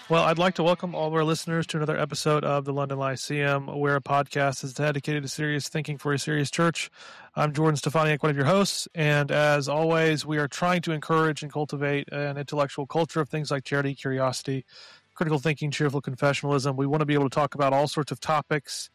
Well, I'd like to welcome all of our listeners to another episode of the London Lyceum, where a podcast is dedicated to serious thinking for a serious church. I'm Jordan Stefaniak, one of your hosts, and as always, we are trying to encourage and cultivate an intellectual culture of things like charity, curiosity, critical thinking, cheerful confessionalism. We want to be able to talk about all sorts of topics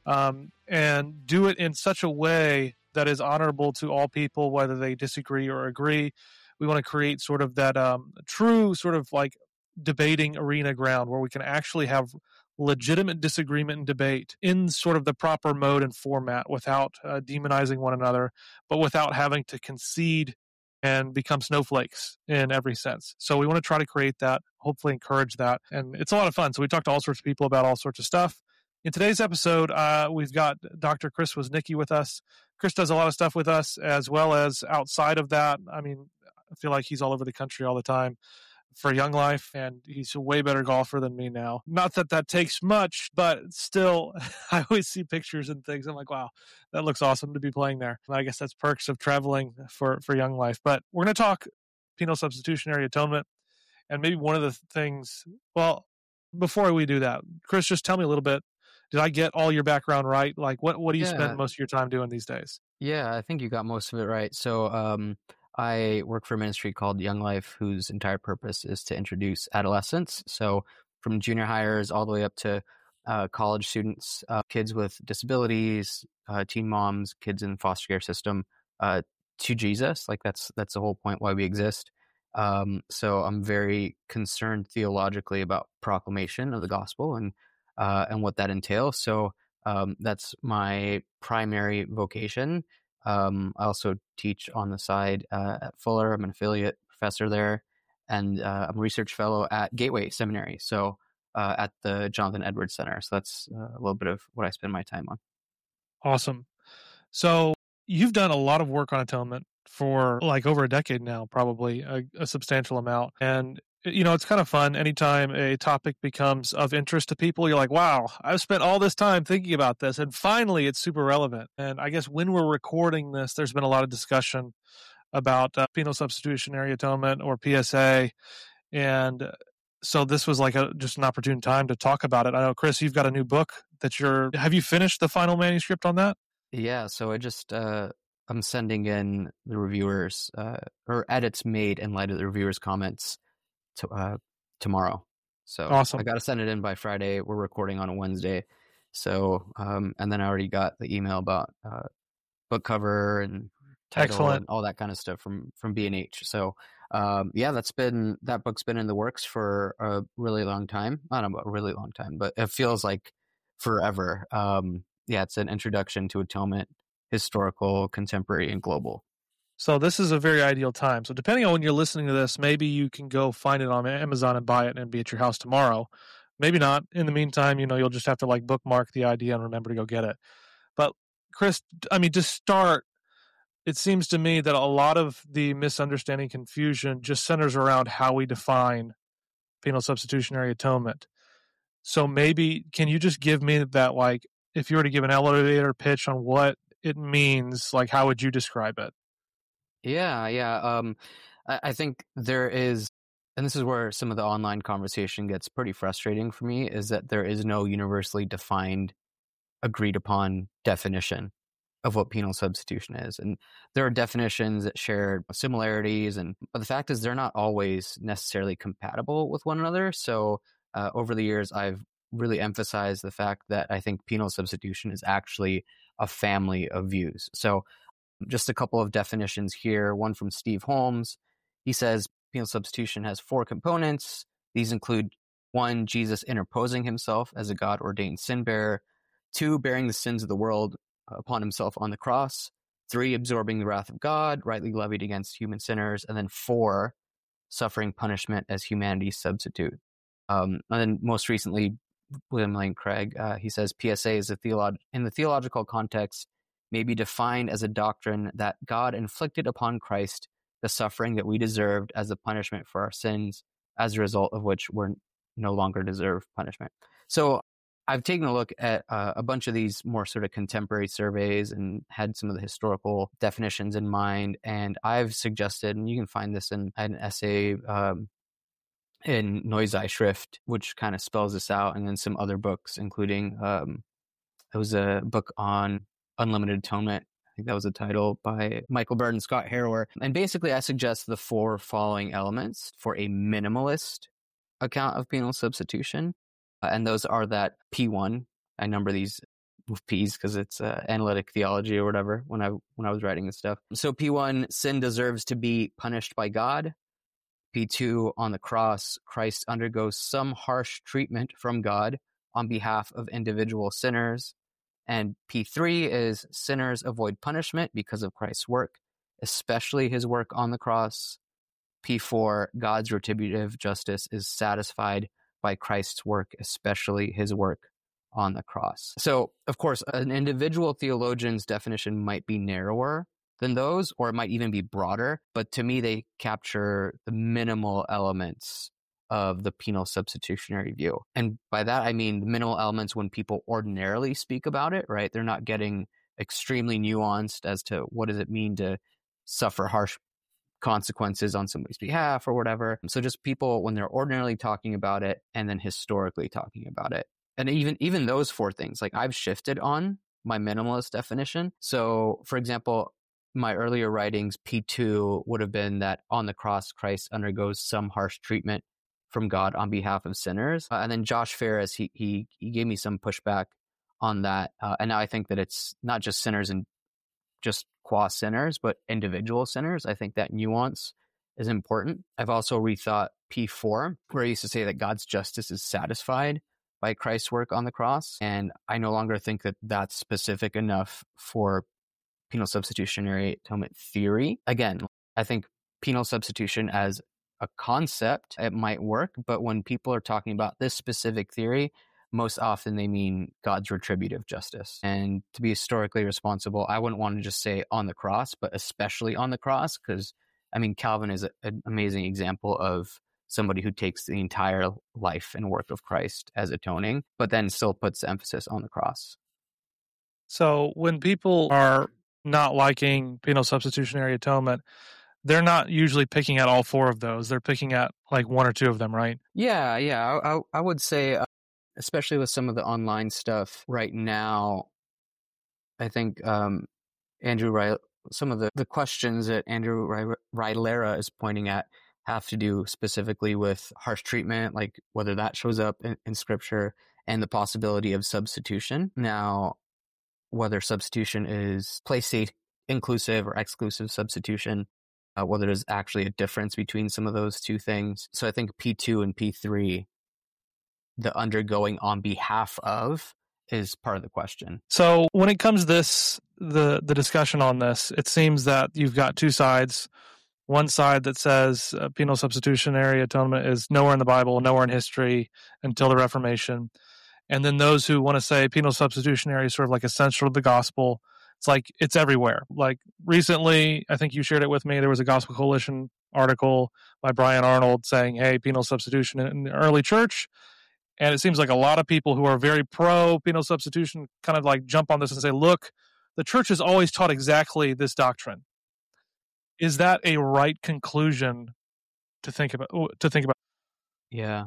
and do it in such a way that is honorable to all people, whether they disagree or agree. We want to create sort of that true sort of like debating arena ground where we can actually have legitimate disagreement and debate in sort of the proper mode and format without demonizing one another, but without having to concede and become snowflakes in every sense. So we want to try to create that, hopefully encourage that. And it's a lot of fun. So we talk to all sorts of people about all sorts of stuff. In today's episode, we've got Dr. Chris Woznicki with us. Chris does a lot of stuff with us as well as outside of that. I mean, I feel like he's all over the country all the time for Young Life, and he's a way better golfer than me now. Not that that takes much, but still, I always see pictures and things. I'm like, wow, that looks awesome to be playing there. And I guess that's perks of traveling for Young Life. But we're going to talk penal substitutionary atonement, and maybe one of the things, well, before we do that, Chris, just tell me a little bit. Did I get all your background right? Like, what do you spend most of your time doing these days? Yeah, I think you got most of it right. So I work for a ministry called Young Life, whose entire purpose is to introduce adolescents. So from junior hires all the way up to college students, kids with disabilities, teen moms, kids in the foster care system, to Jesus. Like that's the whole point why we exist. So I'm very concerned theologically about proclamation of the gospel and what that entails. So that's my primary vocation. I also teach on the side at Fuller. I'm an affiliate professor there, and I'm a research fellow at Gateway Seminary, so at the Jonathan Edwards Center. So that's a little bit of what I spend my time on. Awesome. So you've done a lot of work on atonement for like over a decade now, probably a substantial amount. And, you know, it's kind of fun. Anytime a topic becomes of interest to people, you're like, wow, I've spent all this time thinking about this. And finally, it's super relevant. And I guess when we're recording this, there's been a lot of discussion about penal substitutionary atonement or PSA. And so this was like just an opportune time to talk about it. I know, Chris, you've got a new book have you finished the final manuscript on that? Yeah, so I just I'm sending in the reviewers or edits made in light of the reviewers' comments tomorrow. So Awesome. I got to send it in by Friday. We're recording on a Wednesday. So and then I already got the email about book cover and title Excellent. and all that kind of stuff from B&H. So yeah, that book's been in the works for a really long time. I don't know about a really long time, but it feels like forever. Yeah, it's an introduction to atonement, historical, contemporary, and global. So this is a very ideal time. So depending on when you're listening to this, maybe you can go find it on Amazon and buy it and be at your house tomorrow. Maybe not. In the meantime, you know, you'll just have to like bookmark the idea and remember to go get it. But Chris, I mean, to start, it seems to me that a lot of the misunderstanding, confusion just centers around how we define penal substitutionary atonement. So maybe can you just give me that, like, if you were to give an elevator pitch on what it means, like, how would you describe it? Yeah. I think there is, and this is where some of the online conversation gets pretty frustrating for me, is that there is no universally defined, agreed upon definition of what penal substitution is. And there are definitions that share similarities, but the fact is they're not always necessarily compatible with one another. So over the years, I've really emphasized the fact that I think penal substitution is actually a family of views. So just a couple of definitions here. One from Steve Holmes. He says penal substitution has 4 components. These include 1, Jesus interposing himself as a God-ordained sin bearer. 2, bearing the sins of the world upon himself on the cross. 3, absorbing the wrath of God, rightly levied against human sinners. And then 4, suffering punishment as humanity's substitute. And then most recently, William Lane Craig, he says PSA is in the theological context may be defined as a doctrine that God inflicted upon Christ the suffering that we deserved as a punishment for our sins, as a result of which we're no longer deserve punishment. So I've taken a look at a bunch of these more sort of contemporary surveys and had some of the historical definitions in mind. And I've suggested, and you can find this in an essay in Neuzeitschrift, which kind of spells this out, and then some other books, including it was a book on unlimited atonement. I think that was the title by Michael Bird and Scott Harrower. And basically, I suggest the 4 following elements for a minimalist account of penal substitution. And those are that P1. I number these with P's because it's analytic theology or whatever when I was writing this stuff. So P1, sin deserves to be punished by God. P2, on the cross, Christ undergoes some harsh treatment from God on behalf of individual sinners. And P3 is sinners avoid punishment because of Christ's work, especially his work on the cross. P4, God's retributive justice is satisfied by Christ's work, especially his work on the cross. So, of course, an individual theologian's definition might be narrower than those, or it might even be broader, but to me, they capture the minimal elements of the penal substitutionary view. And by that, I mean the minimal elements when people ordinarily speak about it, right? They're not getting extremely nuanced as to what does it mean to suffer harsh consequences on somebody's behalf or whatever. So just people when they're ordinarily talking about it and then historically talking about it. And even those 4 things, like I've shifted on my minimalist definition. So for example, my earlier writings, P2 would have been that on the cross, Christ undergoes some harsh treatment from God on behalf of sinners. And then Josh Ferris, he gave me some pushback on that. And now I think that it's not just sinners and just qua sinners, but individual sinners. I think that nuance is important. I've also rethought P4, where I used to say that God's justice is satisfied by Christ's work on the cross. And I no longer think that that's specific enough for penal substitutionary atonement theory. Again, I think penal substitution as a concept, it might work, but when people are talking about this specific theory, most often they mean God's retributive justice. And to be historically responsible, I wouldn't want to just say on the cross, but especially on the cross, because I mean, Calvin is an amazing example of somebody who takes the entire life and work of Christ as atoning, but then still puts the emphasis on the cross. So when people are not liking penal substitutionary atonement, they're not usually picking at all 4 of those. They're picking at like 1 or 2 of them, right? Yeah. I would say, especially with some of the online stuff right now, I think Andrew, some of the questions that Andrew Rilera is pointing at have to do specifically with harsh treatment, like whether that shows up in Scripture, and the possibility of substitution. Now, whether substitution is place state inclusive or exclusive substitution, whether there's actually a difference between some of those 2 things. So I think P2 and P3, the undergoing on behalf of, is part of the question. So when it comes to the discussion on this, it seems that you've got 2 sides. One side that says penal substitutionary atonement is nowhere in the Bible, nowhere in history until the Reformation. And then those who want to say penal substitutionary is sort of like essential to the gospel. It's like it's everywhere. Like recently, I think you shared it with me, there was a Gospel Coalition article by Brian Arnold saying, hey, penal substitution in the early church. And it seems like a lot of people who are very pro penal substitution kind of like jump on this and say, look, the church has always taught exactly this doctrine. Is that a right conclusion to think about? Yeah.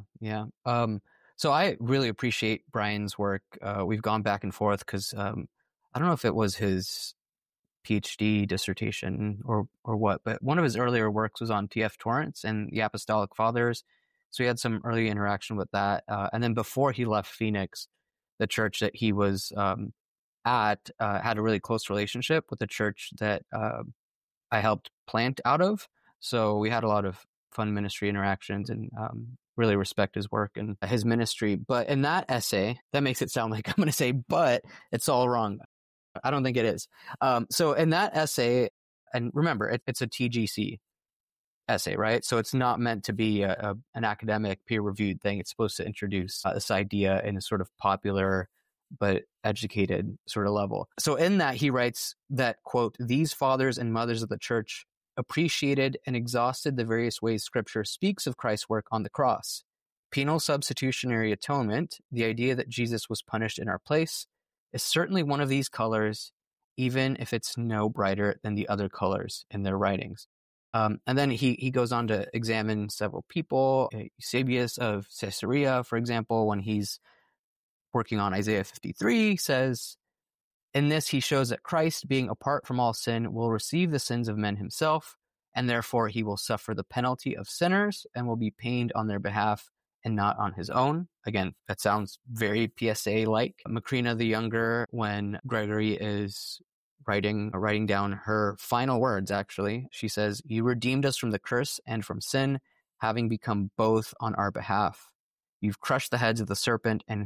So I really appreciate Brian's work. We've gone back and forth because I don't know if it was his PhD dissertation or what, but one of his earlier works was on T.F. Torrance and the Apostolic Fathers. So we had some early interaction with that. And then before he left Phoenix, the church that he was at had a really close relationship with the church that I helped plant out of. So we had a lot of fun ministry interactions and really respect his work and his ministry. But in that essay, that makes it sound like I'm going to say, but it's all wrong. I don't think it is. So in that essay, and remember, it's a TGC essay, right? So it's not meant to be an academic peer-reviewed thing. It's supposed to introduce this idea in a sort of popular but educated sort of level. So in that, he writes that, quote, these fathers and mothers of the church appreciated and exhausted the various ways Scripture speaks of Christ's work on the cross. Penal substitutionary atonement, the idea that Jesus was punished in our place, is certainly one of these colors, even if it's no brighter than the other colors in their writings. And then he goes on to examine several people. Eusebius of Caesarea, for example, when he's working on Isaiah 53, says, in this he shows that Christ, being apart from all sin, will receive the sins of men himself, and therefore he will suffer the penalty of sinners and will be pained on their behalf and not on his own. Again, that sounds very PSA-like. Macrina the Younger, when Gregory is writing down her final words, actually, she says, you redeemed us from the curse and from sin, having become both on our behalf. You've crushed the heads of the serpent and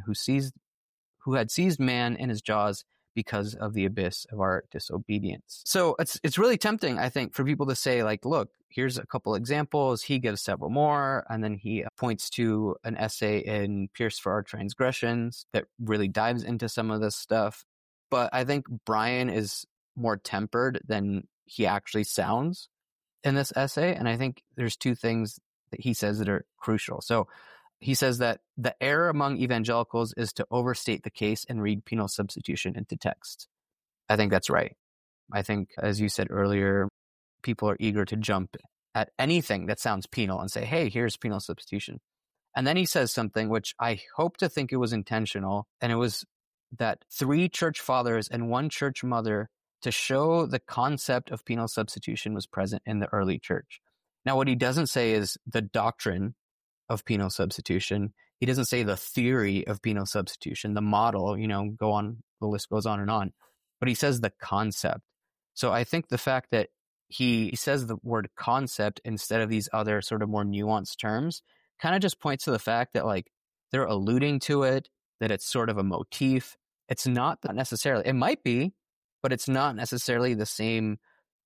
who had seized man in his jaws because of the abyss of our disobedience. So it's really tempting, I think, for people to say, like, look, here's a couple examples. He gives several more, and then he points to an essay in Pierced for Our Transgressions that really dives into some of this stuff. But I think Brian is more tempered than he actually sounds in this essay, and I think there's two things that he says that are crucial. So he says that the error among evangelicals is to overstate the case and read penal substitution into text. I think that's right. I think, as you said earlier, people are eager to jump at anything that sounds penal and say, hey, here's penal substitution. And then he says something which I hope to think it was intentional, and it was that 3 church fathers and 1 church mother to show the concept of penal substitution was present in the early church. Now, what he doesn't say is the doctrine of penal substitution. He doesn't say the theory of penal substitution, the model, the list goes on and on. But he says the concept. So I think the fact that he says the word concept instead of these other sort of more nuanced terms kind of just points to the fact that, like, they're alluding to it, that it's sort of a motif. It's not necessarily, it might be, but it's not necessarily the same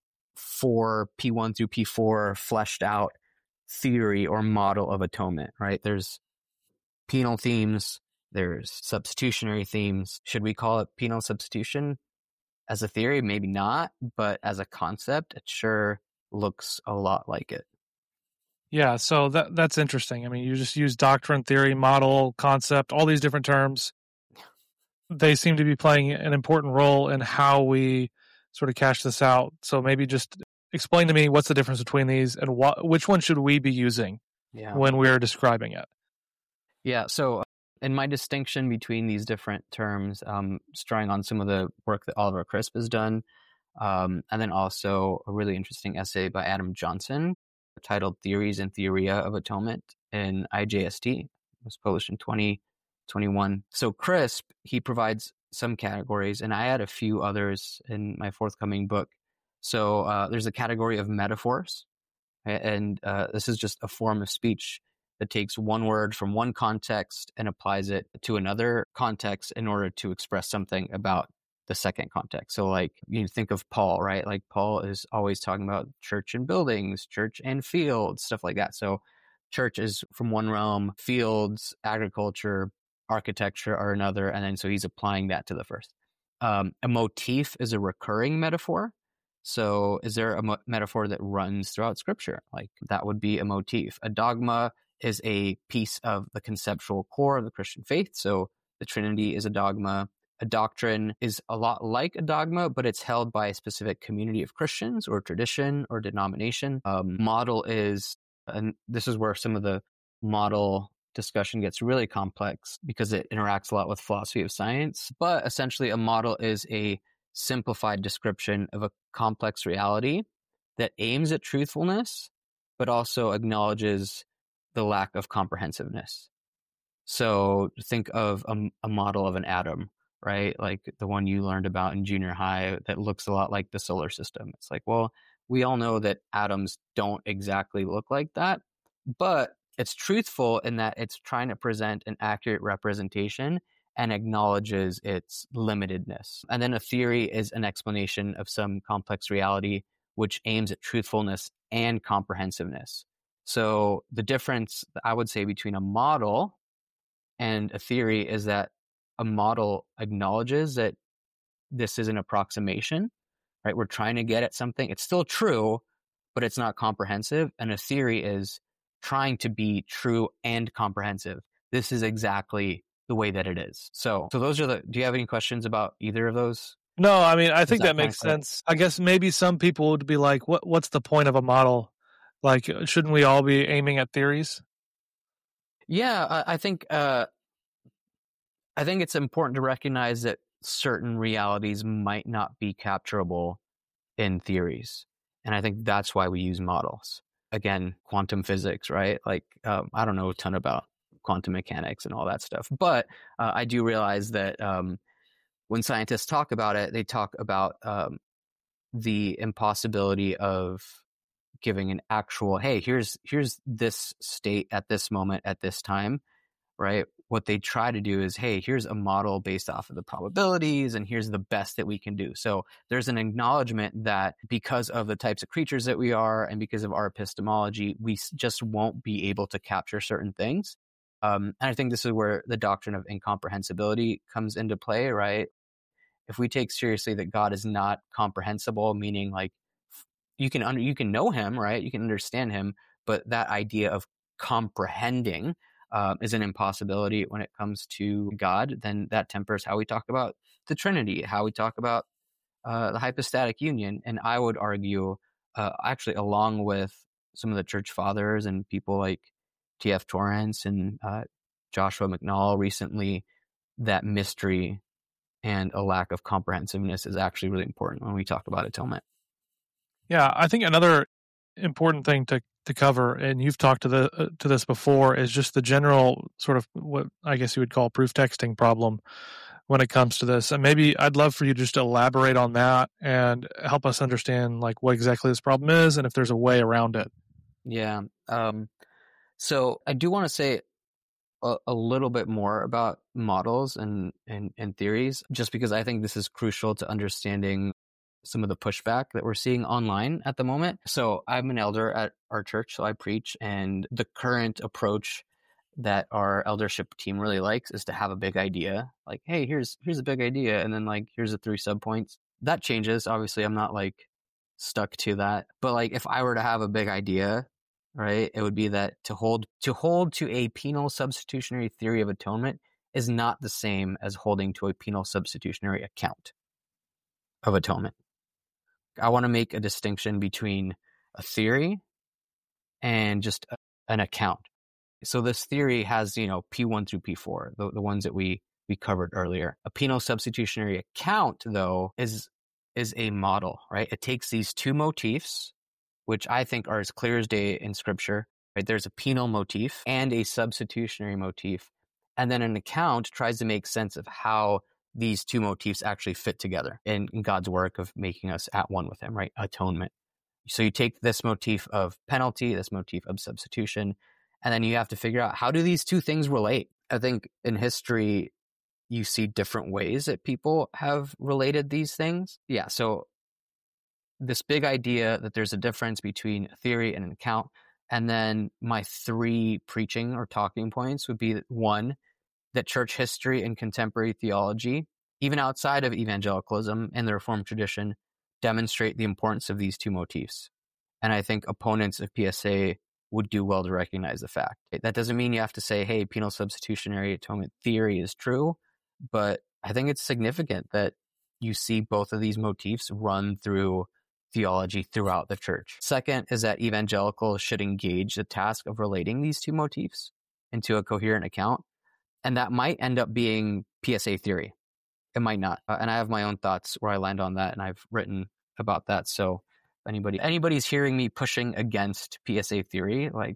for P1 through P4 fleshed out theory or model of atonement, right? There's penal themes, there's substitutionary themes. Should we call it penal substitution as a theory? Maybe not, but as a concept, it sure looks a lot like it. Yeah, so that's interesting. I mean, you just use doctrine, theory, model, concept, all these different terms. They seem to be playing an important role in how we sort of cash this out. So maybe just explain to me what's the difference between these and which one should we be using when we're describing it? Yeah, so in my distinction between these different terms, just drawing on some of the work that Oliver Crisp has done, and then also a really interesting essay by Adam Johnson titled Theories and Theoria of Atonement in IJST. It was published in 2021. So Crisp, he provides some categories, and I add a few others in my forthcoming book. So there's a category of metaphors, and this is just a form of speech that takes one word from one context and applies it to another context in order to express something about the second context. So, like, you think of Paul, right? Like, Paul is always talking about church and buildings, church and fields, stuff like that. So church is from one realm, fields, agriculture, architecture are another, and then so he's applying that to the first. A motif is a recurring metaphor. So is there a metaphor that runs throughout Scripture? Like, that would be a motif. A dogma is a piece of the conceptual core of the Christian faith. So the Trinity is a dogma. A doctrine is a lot like a dogma, but it's held by a specific community of Christians or tradition or denomination. Model is, and this is where some of the model discussion gets really complex because it interacts a lot with philosophy of science. But essentially, a model is a simplified description of a complex reality that aims at truthfulness, but also acknowledges the lack of comprehensiveness. So think of a model of an atom, right? Like the one you learned about in junior high that looks a lot like the solar system. It's like, well, we all know that atoms don't exactly look like that, but it's truthful in that it's trying to present an accurate representation and acknowledges its limitedness. And then a theory is an explanation of some complex reality which aims at truthfulness and comprehensiveness. So the difference, I would say, between a model and a theory is that a model acknowledges that this is an approximation, right? We're trying to get at something. It's still true, but it's not comprehensive. And a theory is trying to be true and comprehensive. This is exactly the way that it is. So those are do you have any questions about either of those? No, I mean, I Is think that that kind makes of clear? sense. I guess maybe some people would be like, what's the point of a model? Like, shouldn't we all be aiming at theories? Yeah, I think it's important to recognize that certain realities might not be capturable in theories. And I think that's why we use models. Again, quantum physics, right? Like, I don't know a ton about quantum mechanics and all that stuff, but I do realize that when scientists talk about it, they talk about the impossibility of giving an actual, hey, here's this state at this moment at this time, right? What they try to do is, hey, here's a model based off of the probabilities, and here's the best that we can do. So there's an acknowledgement that because of the types of creatures that we are and because of our epistemology, we just won't be able to capture certain things. And I think this is where the doctrine of incomprehensibility comes into play, right? If we take seriously that God is not comprehensible, meaning like you can know him, right? You can understand him, but that idea of comprehending is an impossibility when it comes to God. Then that tempers how we talk about the Trinity, how we talk about the hypostatic union. And I would argue, actually, along with some of the church fathers and people like T.F. Torrance and Joshua McNall recently, that mystery and a lack of comprehensiveness is actually really important when we talk about atonement. Yeah, I think another important thing to cover, and you've talked to this before, is just the general sort of what I guess you would call proof texting problem when it comes to this. And maybe I'd love for you just to elaborate on that and help us understand like what exactly this problem is and if there's a way around it. Yeah. So I do want to say a little bit more about models and theories, just because I think this is crucial to understanding some of the pushback that we're seeing online at the moment. So I'm an elder at our church, so I preach, and the current approach that our eldership team really likes is to have a big idea, like, hey, here's a big idea, and then like here's the 3 subpoints. That changes. Obviously, I'm not like stuck to that, but like if I were to have a big idea, right, it would be that to hold to a penal substitutionary theory of atonement is not the same as holding to a penal substitutionary account of atonement. I want to make a distinction between a theory and just an account. So this theory has, P1 through P4, the ones that we covered earlier. A penal substitutionary account, though, is a model, right? It takes these 2 motifs, which I think are as clear as day in Scripture, right? There's a penal motif and a substitutionary motif. And then an account tries to make sense of how these 2 motifs actually fit together in God's work of making us at one with him, right? Atonement. So you take this motif of penalty, this motif of substitution, and then you have to figure out, how do these 2 things relate? I think in history, you see different ways that people have related these things. Yeah, so this big idea that there's a difference between a theory and an account. And then my 3 preaching or talking points would be, 1, that church history and contemporary theology, even outside of evangelicalism and the Reformed tradition, demonstrate the importance of these 2 motifs. And I think opponents of PSA would do well to recognize the fact. That doesn't mean you have to say, hey, penal substitutionary atonement theory is true, but I think it's significant that you see both of these motifs run through theology throughout the church. Second is that evangelicals should engage the task of relating these 2 motifs into a coherent account. And that might end up being PSA theory. It might not. And I have my own thoughts where I land on that, and I've written about that. So if anybody's hearing me pushing against PSA theory, like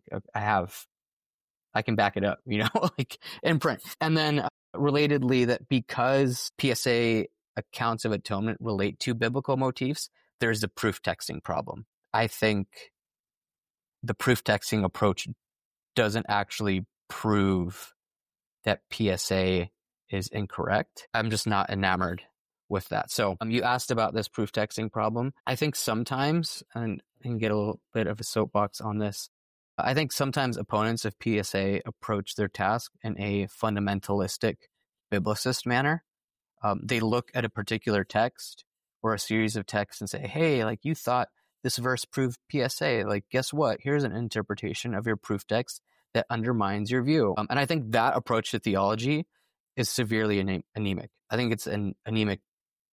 I can back it up, like in print. And then relatedly, that because PSA accounts of atonement relate to biblical motifs, there's the proof texting problem. I think the proof texting approach doesn't actually prove that PSA is incorrect. I'm just not enamored with that. So you asked about this proof texting problem. I think sometimes, and I can get a little bit of a soapbox on this, I think sometimes opponents of PSA approach their task in a fundamentalistic biblicist manner. They look at a particular text or a series of texts and say, hey, like you thought this verse proved PSA. Like, guess what? Here's an interpretation of your proof text that undermines your view. And I think that approach to theology is severely anemic. I think it's an anemic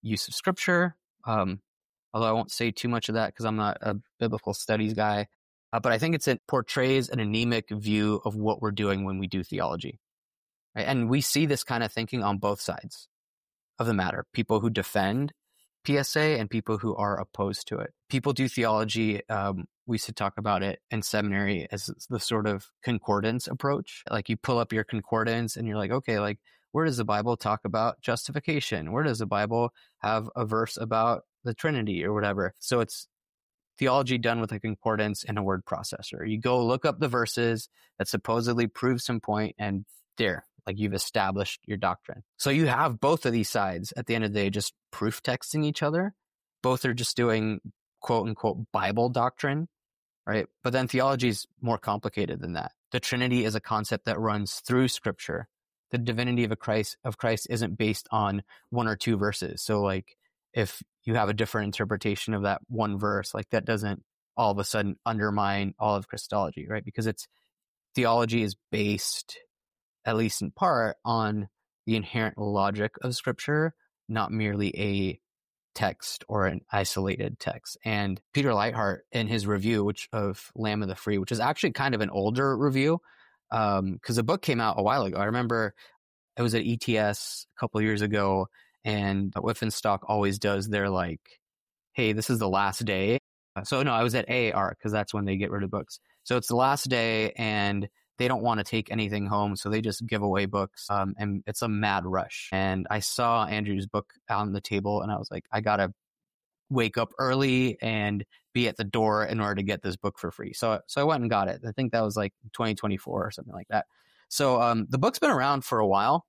use of scripture. Although I won't say too much of that because I'm not a biblical studies guy. But I think it portrays an anemic view of what we're doing when we do theology. Right? And we see this kind of thinking on both sides of the matter. People who defend PSA and people who are opposed to it. People do theology. We used to talk about it in seminary as the sort of concordance approach. Like you pull up your concordance and you're like, okay, like where does the Bible talk about justification? Where does the Bible have a verse about the Trinity or whatever? So it's theology done with a concordance and a word processor. You go look up the verses that supposedly prove some point, and there, like you've established your doctrine. So you have both of these sides at the end of the day just proof texting each other. Both are just doing quote unquote Bible doctrine, right? But then theology is more complicated than that. The Trinity is a concept that runs through Scripture. The divinity of Christ isn't based on one or two verses. So like if you have a different interpretation of that one verse, like that doesn't all of a sudden undermine all of Christology, right? Because theology is based, at least in part, on the inherent logic of Scripture, not merely a text or an isolated text. And Peter Leithart, in his review of Lamb of the Free, which is actually kind of an older review, because the book came out a while ago. I remember I was at ETS a couple of years ago, and Whiffenstock always does their like, hey, this is the last day. So no, I was at AAR because that's when they get rid of books. So it's the last day and they don't want to take anything home. So they just give away books. And it's a mad rush. And I saw Andrew's book on the table and I was like, I got to wake up early and be at the door in order to get this book for free. So I went and got it. I think that was like 2024 or something like that. So the book's been around for a while.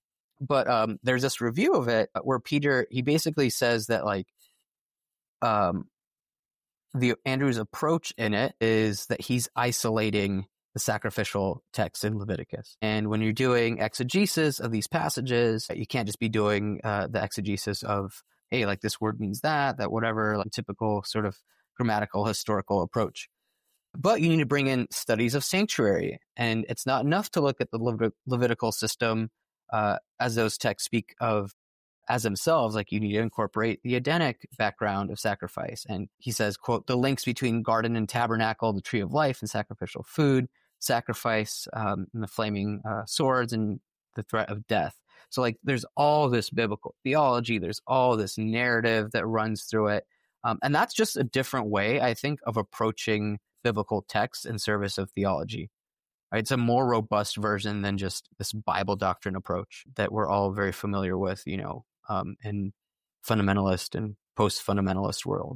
But there's this review of it where Peter, he basically says that like Andrew's approach in it is that he's isolating the sacrificial text in Leviticus. And when you're doing exegesis of these passages, you can't just be doing the exegesis of, hey, like this word means that whatever, like typical sort of grammatical historical approach. But you need to bring in studies of sanctuary. And it's not enough to look at the Levitical system as those texts speak of as themselves. Like you need to incorporate the Edenic background of sacrifice. And he says, quote, the links between garden and tabernacle, the tree of life and sacrificial food, sacrifice, and the flaming swords and the threat of death. So like there's all this biblical theology, there's all this narrative that runs through it. And that's just a different way, I think, of approaching biblical texts in service of theology. Right? It's a more robust version than just this Bible doctrine approach that we're all very familiar with, you know, in fundamentalist and post-fundamentalist world.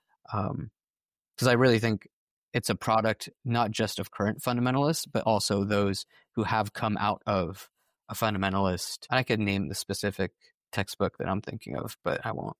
Because I really think it's a product not just of current fundamentalists, but also those who have come out of a fundamentalist. I could name the specific textbook that I'm thinking of, but I won't.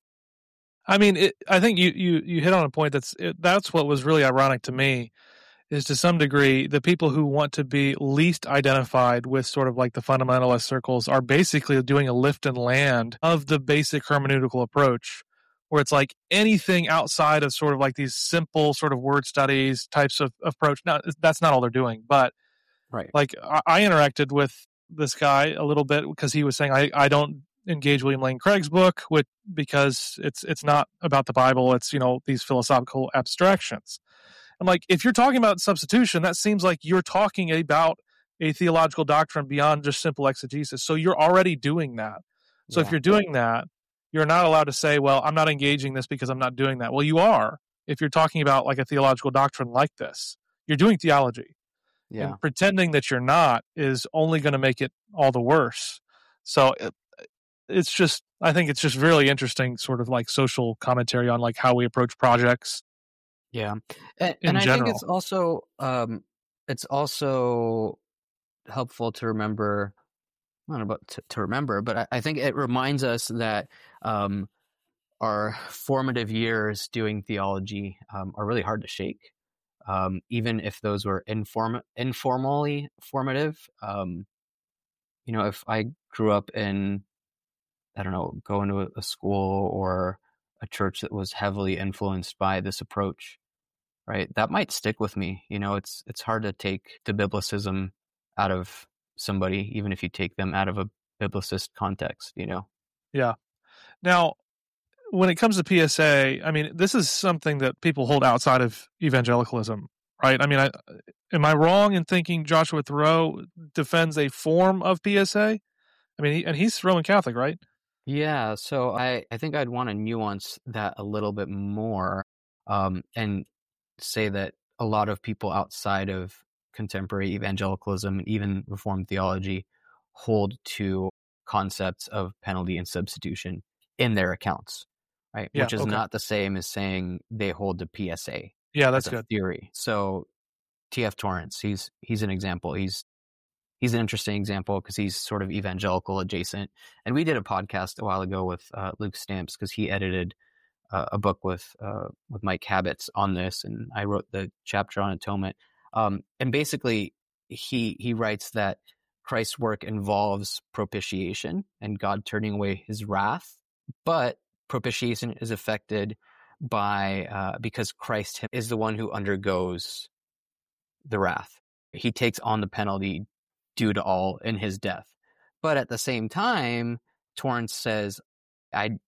I mean, I think you hit on a point that's what was really ironic to me, is to some degree the people who want to be least identified with sort of like the fundamentalist circles are basically doing a lift and land of the basic hermeneutical approach, where it's like anything outside of sort of like these simple sort of word studies types of approach. Now, that's not all they're doing, but right. Like I interacted with this guy a little bit because he was saying I don't engage William Lane Craig's book because it's not about the Bible. It's, you know, these philosophical abstractions. I'm like, if you're talking about substitution, that seems like you're talking about a theological doctrine beyond just simple exegesis. So you're already doing that. So if you're doing that, you're not allowed to say, well, I'm not engaging this because I'm not doing that. Well, you are. If you're talking about like a theological doctrine like this, you're doing theology. Yeah. And pretending that you're not is only going to make it all the worse. So it's just, I think it's just really interesting sort of like social commentary on like how we approach projects. Yeah. And I think it's also helpful to remember, I don't know about to remember, but I think it reminds us that our formative years doing theology are really hard to shake. Even if those were informally formative. You know, if I grew up in, I don't know, going to a school or a church that was heavily influenced by this approach, right, that might stick with me. You know, it's hard to take the biblicism out of somebody, even if you take them out of a biblicist context, you know? Yeah. Now, when it comes to PSA, I mean, this is something that people hold outside of evangelicalism, right? I mean, am I wrong in thinking Joshua Thoreau defends a form of PSA? I mean, and he's Roman Catholic, right? Yeah, so I think I'd want to nuance that a little bit more, and say that a lot of people outside of contemporary evangelicalism and even Reformed theology hold to concepts of penalty and substitution in their accounts, right? Yeah, Which is okay. not the same as saying they hold to PSA Yeah, that's as a good. theory. So T.F. Torrance, he's an example. He's an interesting example because he's sort of evangelical adjacent. And we did a podcast a while ago with Luke Stamps because he edited a book with Mike Habits on this, and I wrote the chapter on atonement. And basically, he writes that Christ's work involves propitiation and God turning away His wrath, but propitiation is affected by because Christ is the one who undergoes the wrath. He takes on the penalty due to all in His death. But at the same time, Torrance says, I'm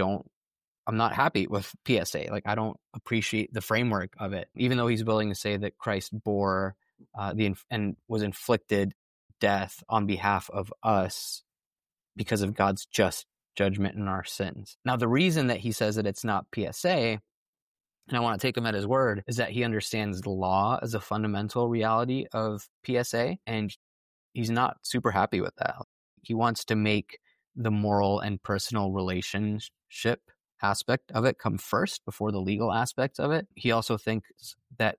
not happy with PSA. Like, I don't appreciate the framework of it, even though he's willing to say that Christ bore and was inflicted death on behalf of us because of God's just judgment in our sins. Now, the reason that he says that it's not PSA, and I want to take him at his word, is that he understands the law as a fundamental reality of PSA, and he's not super happy with that. He wants to make the moral and personal relationship aspect of it come first before the legal aspects of it. He also thinks that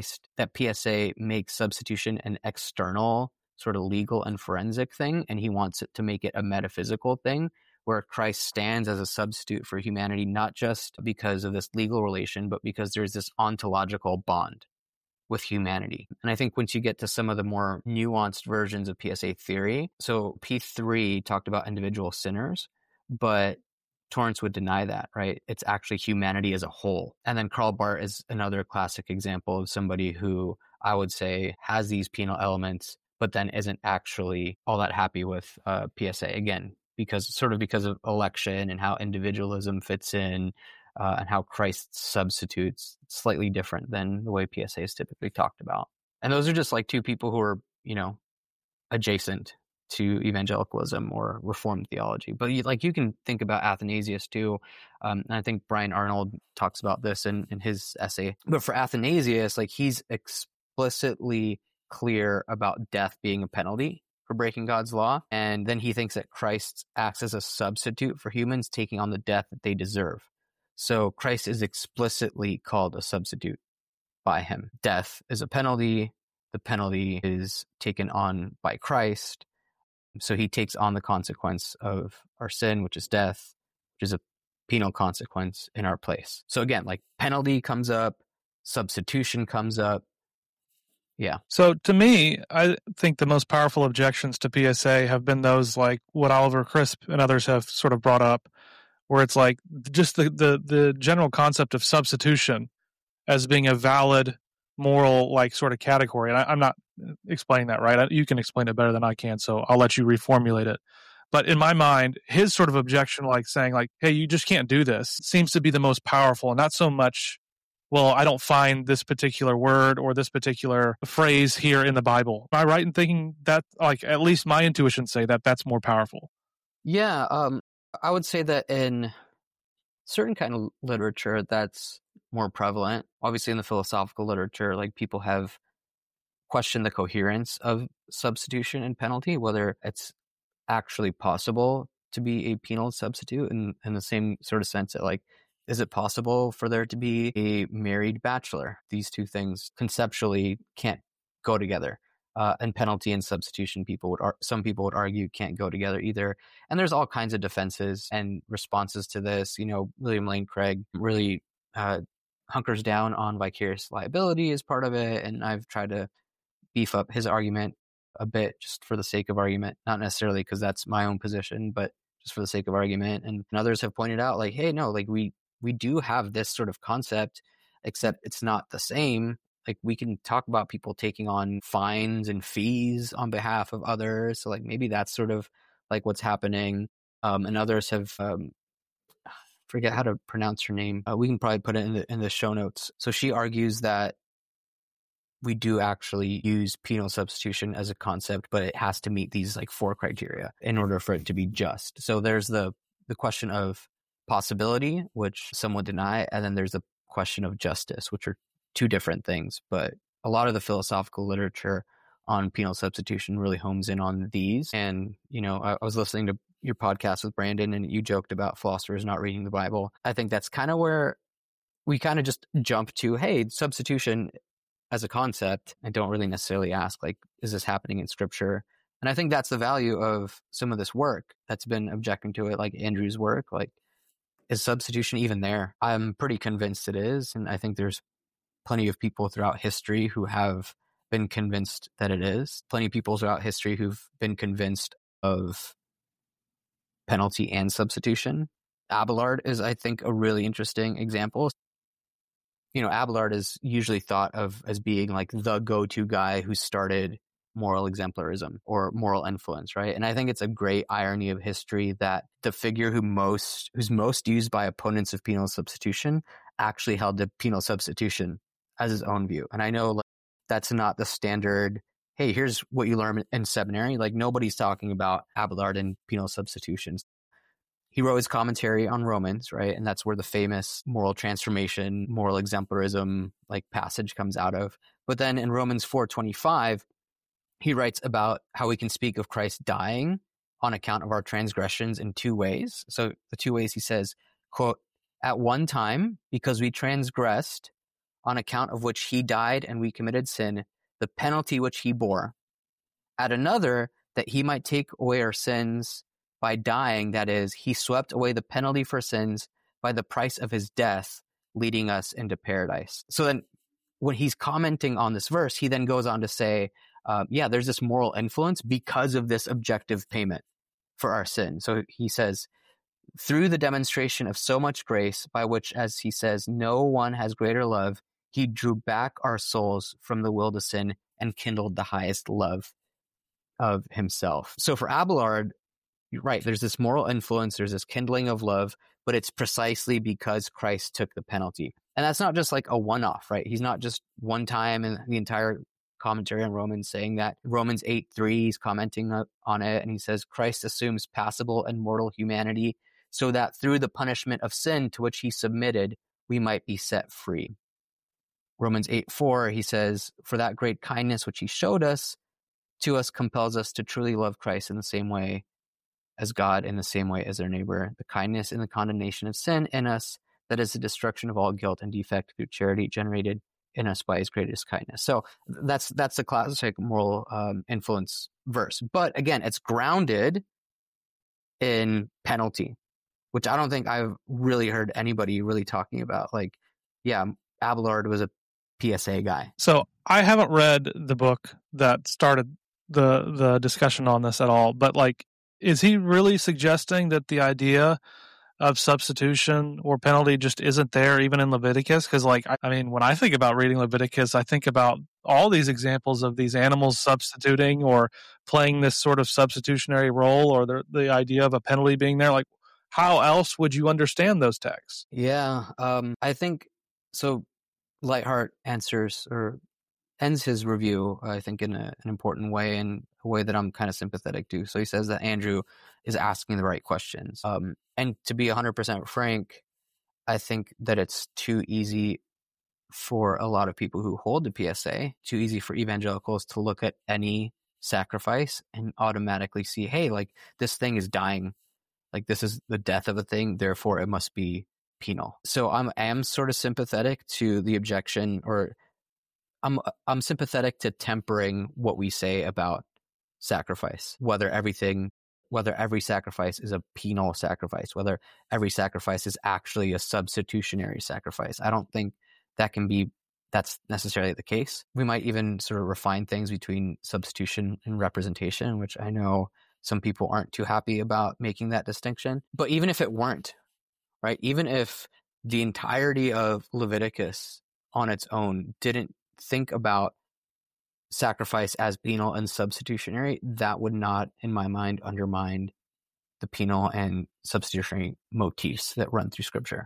PSA makes substitution an external sort of legal and forensic thing, and he wants it to make it a metaphysical thing where Christ stands as a substitute for humanity, not just because of this legal relation, but because there's this ontological bond with humanity. And I think once you get to some of the more nuanced versions of PSA theory, so P3 talked about individual sinners, but Torrance would deny that, right? It's actually humanity as a whole. And then Karl Barth is another classic example of somebody who I would say has these penal elements, but then isn't actually all that happy with PSA, again, because of election and how individualism fits in, and how Christ substitutes slightly different than the way PSA is typically talked about. And those are just like two people who are, adjacent to evangelicalism or Reformed theology. But you can think about Athanasius too. And I think Brian Arnold talks about this in his essay. But for Athanasius, he's explicitly clear about death being a penalty for breaking God's law. And then he thinks that Christ acts as a substitute for humans, taking on the death that they deserve. So Christ is explicitly called a substitute by him. Death is a penalty. The penalty is taken on by Christ. So he takes on the consequence of our sin, which is death, which is a penal consequence in our place. So again, penalty comes up, substitution comes up. Yeah. So to me, I think the most powerful objections to PSA have been those like what Oliver Crisp and others have sort of brought up, where it's like just the general concept of substitution as being a valid moral sort of category. And I'm not explaining that right. You can explain it better than I can, so I'll let you reformulate it. But in my mind, his sort of objection, saying hey, you just can't do this, seems to be the most powerful, and not so much, well, I don't find this particular word or this particular phrase here in the Bible. Am I right in thinking that, at least my intuition say that that's more powerful? Yeah, I would say that in certain kind of literature that's more prevalent. Obviously in the philosophical literature, people have questioned the coherence of substitution and penalty, whether it's actually possible to be a penal substitute in the same sort of sense that is it possible for there to be a married bachelor? These two things conceptually can't go together. And penalty and substitution, some people would argue can't go together either. And there's all kinds of defenses and responses to this. William Lane Craig really hunkers down on vicarious liability as part of it. And I've tried to beef up his argument a bit just for the sake of argument, not necessarily because that's my own position, but just for the sake of argument. And others have pointed out hey, no, we do have this sort of concept, except it's not the same. We can talk about people taking on fines and fees on behalf of others. So maybe that's sort of what's happening. And others have, forget how to pronounce her name. We can probably put it in the show notes. So she argues that we do actually use penal substitution as a concept, but it has to meet these like 4 criteria in order for it to be just. So there's the question of possibility, which some would deny, and then there's the question of justice, which are 2 different things. But a lot of the philosophical literature on penal substitution really homes in on these. And, I was listening to your podcast with Brandon, and you joked about philosophers not reading the Bible. I think that's kind of where we kind of just jump to, hey, substitution as a concept. I don't really necessarily ask, like, is this happening in Scripture? And I think that's the value of some of this work that's been objecting to it, like Andrew's work. Like, is substitution even there? I'm pretty convinced it is. And I think there's plenty of people throughout history who have been convinced that it is. Plenty of people throughout history who've been convinced of penalty and substitution. Abelard is, I think, a really interesting example. Abelard is usually thought of as being like the go-to guy who started moral exemplarism or moral influence, right? And I think it's a great irony of history that the figure who's most used by opponents of penal substitution actually held to penal substitution as his own view. And I know that's not the standard, hey, here's what you learn in seminary. Like, nobody's talking about Abelard and penal substitutions. He wrote his commentary on Romans, right? And that's where the famous moral transformation, moral exemplarism passage comes out of. But then in Romans 4:25, he writes about how we can speak of Christ dying on account of our transgressions in 2 ways. So the 2 ways he says, quote, at one time, because we transgressed, on account of which he died and we committed sin, the penalty which he bore. At another, that he might take away our sins by dying, that is, he swept away the penalty for sins by the price of his death, leading us into paradise. So then when he's commenting on this verse, he then goes on to say, there's this moral influence because of this objective payment for our sin. So he says, through the demonstration of so much grace, by which, as he says, no one has greater love, he drew back our souls from the will to sin and kindled the highest love of himself. So for Abelard, you're right, there's this moral influence, there's this kindling of love, but it's precisely because Christ took the penalty. And that's not just like a one-off, right? He's not just one time in the entire commentary on Romans saying that. Romans 8:3, he's commenting on it, and he says, Christ assumes passible and mortal humanity so that through the punishment of sin to which he submitted, we might be set free. Romans 8:4, he says, for that great kindness which he showed us, to us compels us to truly love Christ in the same way as God, in the same way as our neighbor. The kindness and the condemnation of sin in us, that is the destruction of all guilt and defect through charity generated in us by his greatest kindness. So that's the classic moral influence verse. But again, it's grounded in penalty, which I don't think I've really heard anybody really talking about. Like, yeah, Abelard was a PSA guy. So I haven't read the book that started the discussion on this at all, but is he really suggesting that the idea of substitution or penalty just isn't there even in Leviticus? Because when I think about reading Leviticus, I think about all these examples of these animals substituting or playing this sort of substitutionary role, or the idea of a penalty being there. Like, how else would you understand those texts? Yeah, I think so. Lightheart ends his review, I think, in an important way, and a way that I'm kind of sympathetic to. So he says that Andrew is asking the right questions. And to be 100% frank, I think that it's too easy for a lot of people who hold the PSA, too easy for evangelicals to look at any sacrifice and automatically see, hey, this thing is dying. This is the death of a thing, therefore it must be penal. So I am sort of sympathetic to the objection, or I'm sympathetic to tempering what we say about sacrifice, whether every sacrifice is a penal sacrifice, whether every sacrifice is actually a substitutionary sacrifice. I don't think that's necessarily the case. We might even sort of refine things between substitution and representation, which I know some people aren't too happy about making that distinction. But even if it weren't, right? Even if the entirety of Leviticus on its own didn't think about sacrifice as penal and substitutionary, that would not, in my mind, undermine the penal and substitutionary motifs that run through Scripture.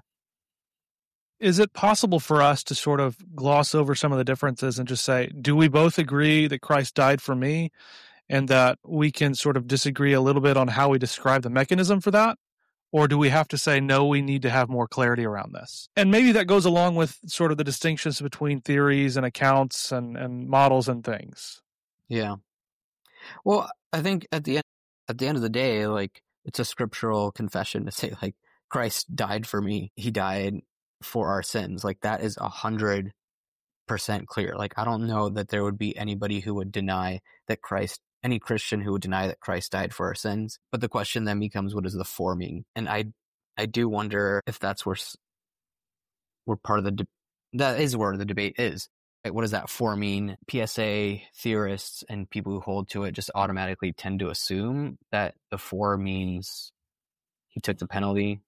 Is it possible for us to sort of gloss over some of the differences and just say, do we both agree that Christ died for me, and that we can sort of disagree a little bit on how we describe the mechanism for that? Or do we have to say, no, we need to have more clarity around this? And maybe that goes along with sort of the distinctions between theories and accounts and models and things. Yeah. Well, I think at the end of the day, like, it's a scriptural confession to say, like, Christ died for me. He died for our sins. Like, that is 100% clear. Like, I don't know that there would be anybody who would deny that any Christian who would deny that Christ died for our sins. But the question then becomes, what does the for mean? And I do wonder if that's where part of that is where the debate is. Like, what does that for mean? PSA theorists and people who hold to it just automatically tend to assume that the for means he took the penalty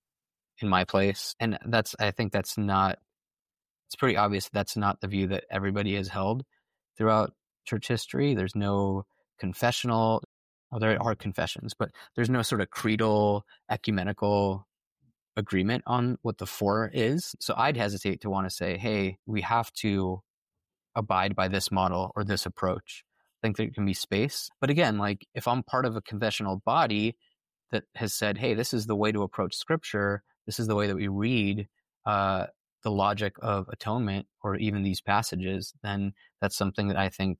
in my place. And I think that's not, it's pretty obvious that's not the view that everybody has held throughout church history. There's no confessional, well, there are confessions, but there's no sort of creedal, ecumenical agreement on what the for is. So I'd hesitate to want to say, hey, we have to abide by this model or this approach. I think there can be space. But again, like, if I'm part of a confessional body that has said, hey, this is the way to approach Scripture, this is the way that we read the logic of atonement or even these passages, then that's something that I think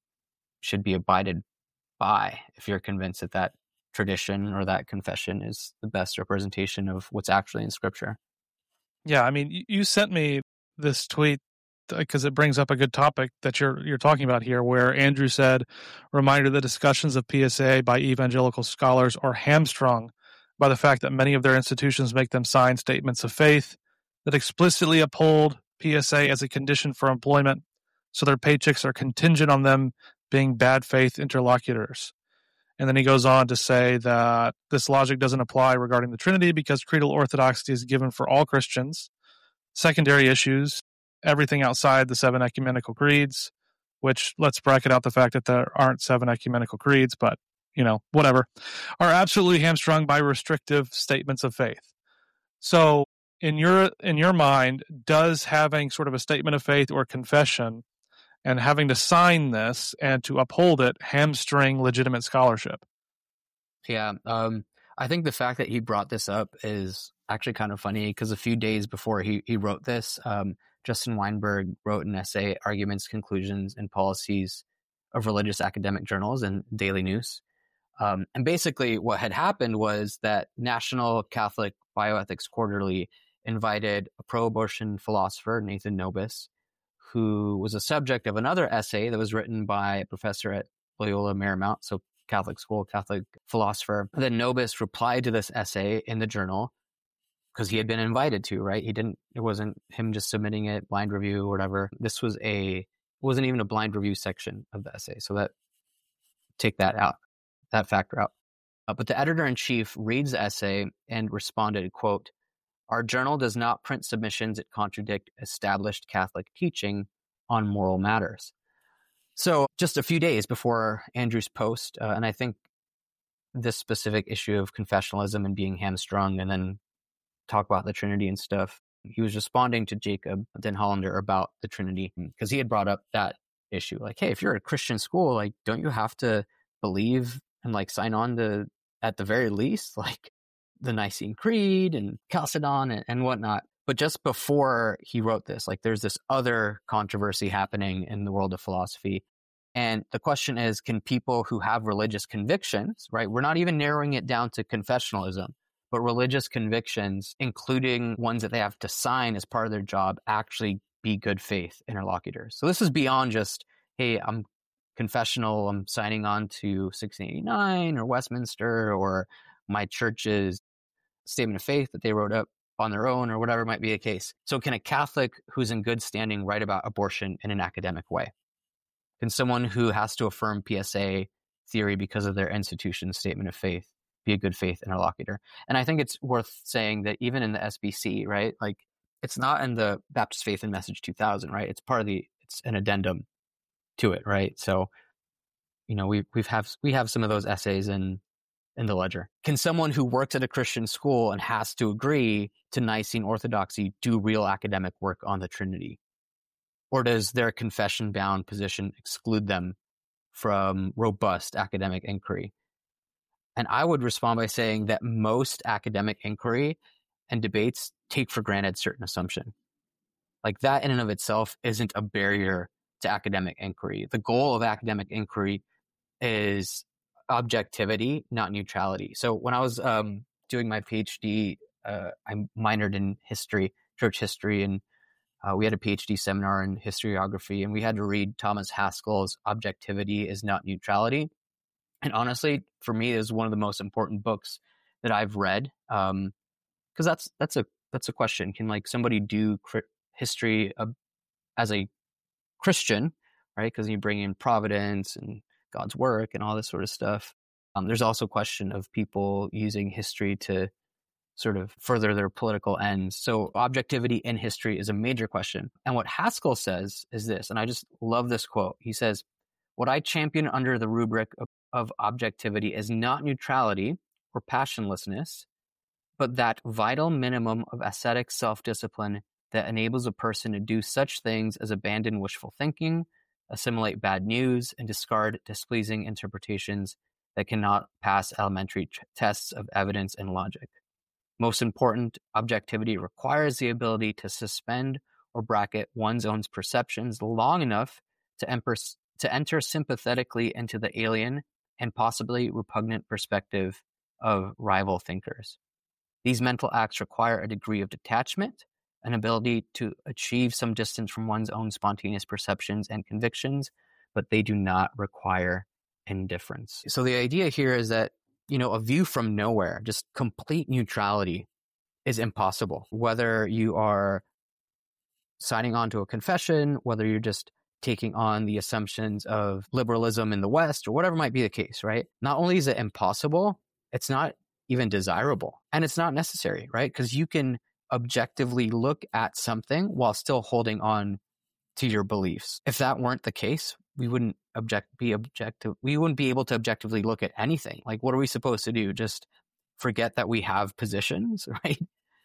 should be abided by if you're convinced that that tradition or that confession is the best representation of what's actually in Scripture. Yeah, I mean, you sent me this tweet because it brings up a good topic that you're talking about here, where Andrew said, reminder, the discussions of PSA by evangelical scholars are hamstrung by the fact that many of their institutions make them sign statements of faith that explicitly uphold PSA as a condition for employment, so their paychecks are contingent on them being bad faith interlocutors. And then he goes on to say that this logic doesn't apply regarding the Trinity because creedal orthodoxy is given for all Christians. Secondary issues, everything outside the 7 ecumenical creeds, which, let's bracket out the fact that there aren't 7 ecumenical creeds, but, whatever, are absolutely hamstrung by restrictive statements of faith. So in your mind, does having sort of a statement of faith or confession and having to sign this and to uphold it hamstring legitimate scholarship? Yeah, I think the fact that he brought this up is actually kind of funny, because a few days before he wrote this, Justin Weinberg wrote an essay, Arguments, Conclusions, and Policies of Religious Academic Journals and Daily News. And basically what had happened was that National Catholic Bioethics Quarterly invited a pro-abortion philosopher, Nathan Nobis, who was a subject of another essay that was written by a professor at Loyola Marymount, so Catholic school, Catholic philosopher. Then Nobis replied to this essay in the journal because he had been invited to, right? It wasn't him just submitting it, blind review or whatever. This was wasn't even a blind review section of the essay. So take that factor out. But the editor-in-chief reads the essay and responded, quote, "Our journal does not print submissions that contradict established Catholic teaching on moral matters." So just a few days before Andrew's post, and I think this specific issue of confessionalism and being hamstrung, and then talk about the Trinity and stuff, he was responding to Jacob Den Hollander about the Trinity, because he had brought up that issue. Like, hey, if you're a Christian school, like, don't you have to believe and like sign on to, at the very least, like the Nicene Creed and Chalcedon and whatnot? But just before he wrote this, like, there's this other controversy happening in the world of philosophy. And the question is, can people who have religious convictions, right? We're not even narrowing it down to confessionalism, but religious convictions, including ones that they have to sign as part of their job, actually be good faith interlocutors. So this is beyond just, hey, I'm confessional, I'm signing on to 1689 or Westminster or my church's statement of faith that they wrote up on their own or whatever might be the case. So can a Catholic who's in good standing write about abortion in an academic way? Can someone who has to affirm PSA theory because of their institution's statement of faith be a good faith interlocutor? And I think it's worth saying that even in the SBC, right? Like, it's not in the Baptist Faith and Message 2000, right? It's it's an addendum to it, right? So, we have some of those essays in in the ledger. Can someone who works at a Christian school and has to agree to Nicene orthodoxy do real academic work on the Trinity? Or does their confession-bound position exclude them from robust academic inquiry? And I would respond by saying that most academic inquiry and debates take for granted certain assumption. Like that in and of itself isn't a barrier to academic inquiry. The goal of academic inquiry is objectivity, not neutrality. So when I was doing my PhD, I minored in history, church history, and we had a PhD seminar in historiography, and we had to read Thomas Haskell's Objectivity is Not Neutrality. And honestly, for me, it was one of the most important books that I've read, because that's a question. Can like somebody do history as a Christian, right? Because you bring in providence and God's work and all this sort of stuff. There's also a question of people using history to sort of further their political ends. So objectivity in history is a major question. And what Haskell says is this, and I just love this quote. He says, "What I champion under the rubric of objectivity is not neutrality or passionlessness, but that vital minimum of ascetic self-discipline that enables a person to do such things as abandon wishful thinking, assimilate bad news, and discard displeasing interpretations that cannot pass elementary tests of evidence and logic. Most important, objectivity requires the ability to suspend or bracket one's own perceptions long enough to enter sympathetically into the alien and possibly repugnant perspective of rival thinkers. These mental acts require a degree of detachment, an ability to achieve some distance from one's own spontaneous perceptions and convictions, but they do not require indifference." So the idea here is that, a view from nowhere, just complete neutrality, is impossible. Whether you are signing on to a confession, whether you're just taking on the assumptions of liberalism in the West, or whatever might be the case, right? Not only is it impossible, it's not even desirable, and it's not necessary, right? Because you can objectively look at something while still holding on to your beliefs. If that weren't the case, we wouldn't be able to objectively look at anything. Like, what are we supposed to do? Just forget that we have positions, right?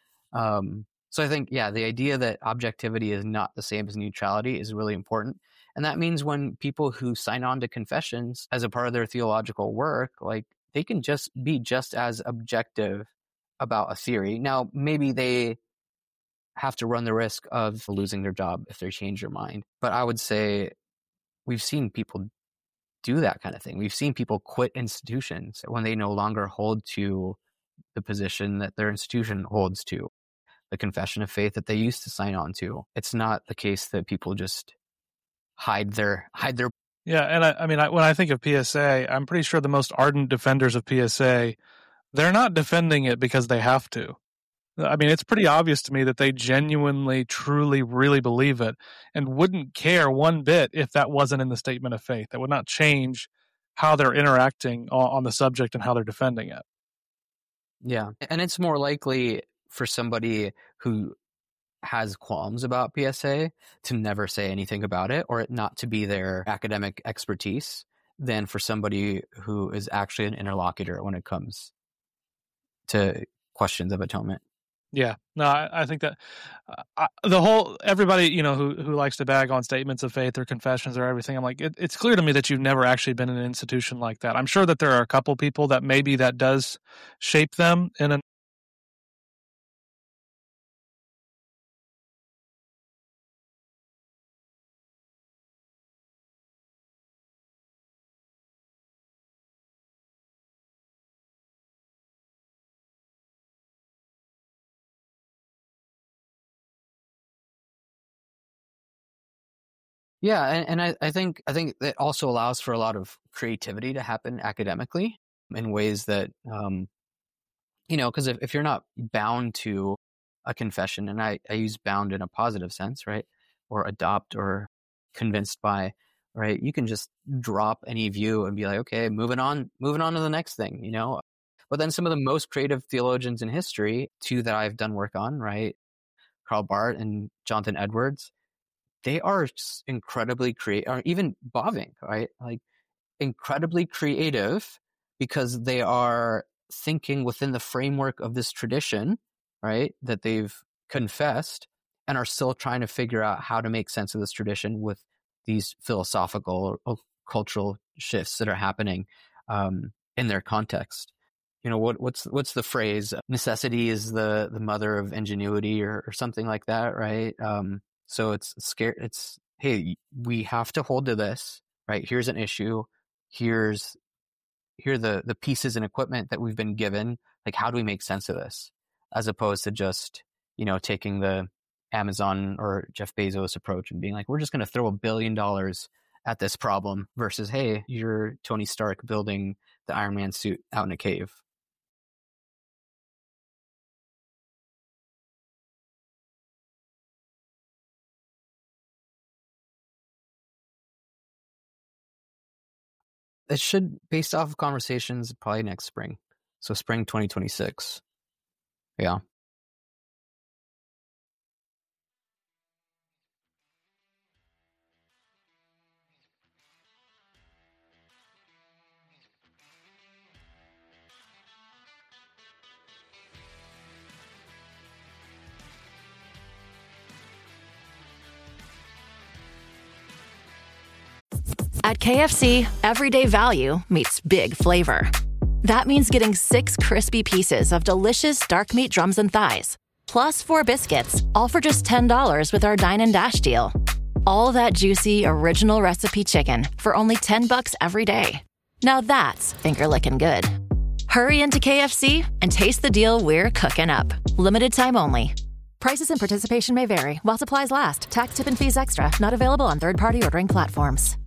So I think, the idea that objectivity is not the same as neutrality is really important. And that means when people who sign on to confessions as a part of their theological work, like, they can just be just as objective about a theory. Now, maybe they have to run the risk of losing their job if they change their mind. But I would say we've seen people do that kind of thing. We've seen people quit institutions when they no longer hold to the position that their institution holds to, the confession of faith that they used to sign on to. It's not the case that people just hide their. Yeah, and I mean, when I think of PSA, I'm pretty sure the most ardent defenders of PSA, they're not defending it because they have to. I mean, it's pretty obvious to me that they genuinely, truly, really believe it and wouldn't care one bit if that wasn't in the statement of faith. That would not change how they're interacting on the subject and how they're defending it. Yeah, and it's more likely for somebody who has qualms about PSA to never say anything about it, or it not to be their academic expertise, than for somebody who is actually an interlocutor when it comes to questions of atonement. Yeah, no, I think that everybody, who likes to bag on statements of faith or confessions or everything, I'm like, it's clear to me that you've never actually been in an institution like that. I'm sure that there are a couple people that maybe that does shape them in an. Yeah, and I think it also allows for a lot of creativity to happen academically in ways that, because if you're not bound to a confession, and I use bound in a positive sense, right, or adopt or convinced by, right, you can just drop any view and be like, okay, moving on to the next thing, But then some of the most creative theologians in history, two that I've done work on, right, Karl Barth and Jonathan Edwards, they are incredibly creative, or even Bavinck, right? Like incredibly creative, because they are thinking within the framework of this tradition, right, that they've confessed, and are still trying to figure out how to make sense of this tradition with these philosophical or cultural shifts that are happening in their context. What's the phrase? Necessity is the mother of ingenuity, or something like that, right? So it's scary. It's, hey, we have to hold to this, right? Here's an issue. Here are the pieces and equipment that we've been given. Like, how do we make sense of this? As opposed to just, taking the Amazon or Jeff Bezos approach and being like, we're just going to throw $1 billion at this problem versus, hey, you're Tony Stark building the Iron Man suit out in a cave. It should, based off of conversations, probably next spring. So spring 2026. Yeah. At KFC, everyday value meets big flavor. That means getting 6 crispy pieces of delicious dark meat drums and thighs, plus 4 biscuits, all for just $10 with our Dine and Dash deal. All that juicy, original recipe chicken for only $10 every day. Now that's finger-licking good. Hurry into KFC and taste the deal we're cooking up. Limited time only. Prices and participation may vary while supplies last. Tax, tip, and fees extra. Not available on third-party ordering platforms.